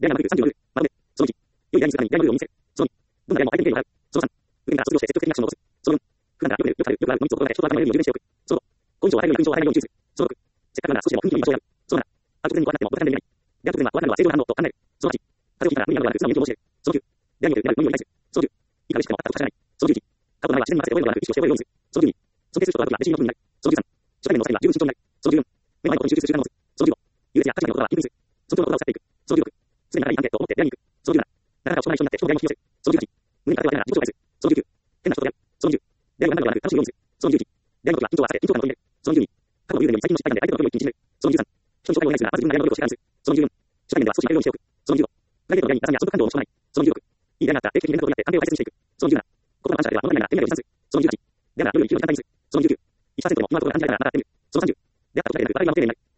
である36、まとめ、その1、良い第2姿に第2を見せ、その2、どんなでも相手に手を払う、その3、普段から卒業して積極的なアクションを起こす、その4、普段からよくある3つを心がけ、人と会う前よりも充電しておく、その5、根性を与えるような勲章を与えないように注意する、その6、せっかくなら少しでも雰囲気に場所をやる、その7、ある直前に怖くなっても僕はできない。である直前は怖くなるのは正常な反応と考える、その8、風を聞いたら無理などはなく素直に気持ちを教える、その9、であるよりなる無理を理解する、その10、いかがしても全くさせない、その11、過去の前は自然に任せて覚えるのではなく意識をして覚えるようにする、その12、尊敬する人と会うときは自信の風になる、その13、初対面の際には十分慎重になる、その14、目の前のことに集中する習慣を持つ、その15、優劣や価値観のことはインプする、その今日のことを使っていく、その16、常に長い関係と思って出会いに行く、その17、なかなか人が一緒になって人と出会いに引き寄せる、その18、無理に勝てはなら自己紹介する、その19、変な人と出会う、その20、出会いを何度もなく楽しむようにする、その21、出会いの時は緊張を合わせて緊張感を入れる、その22、過去の友人より最近の失敗談で相手の心を一気に縮める、その23、人に紹介をお願いするがまず自分の悩みの努力をしてからする、その24、初対面では少し控えるようにしておく、その25、プライベートの出会いに中身や所属感情を持ち込まない、その26、いい出会いがあったら定期的にイベントを取り合って関係を大切にしていく、その27、心の感謝では物足りないなら手土産を持参する、その28、出会いが夜に一度に簡単にする、その29、1%でも今のところ感じられたらまたやってみる、その30、出会ったことでなく笑いは丁寧になる。